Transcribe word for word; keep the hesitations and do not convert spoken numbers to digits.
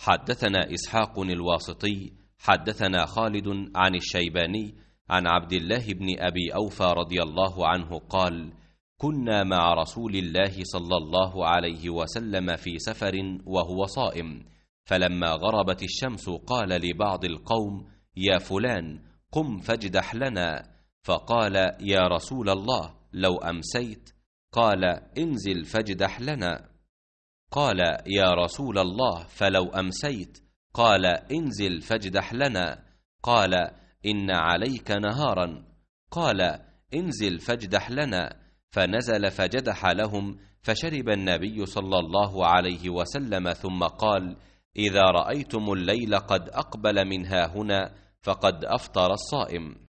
حدثنا إسحاق الواسطي حدثنا خالد عن الشيباني عن عبد الله بن أبي أوفى رضي الله عنه قال: كنا مع رسول الله صلى الله عليه وسلم في سفر وهو صائم، فلما غربت الشمس قال لبعض القوم: يا فلان قم فاجدح لنا، فقال: يا رسول الله لو أمسيت؟ قال: انزل فاجدح لنا. قال: يا رسول الله فلو أمسيت؟ قال: انزل فاجدح لنا. قال: إن عليك نهارا. قال: انزل فاجدح لنا. فنزل فجدح لهم، فشرب النبي صلى الله عليه وسلم ثم قال: إذا رأيتم الليل قد أقبل من هاهنا فقد أفطر الصائم.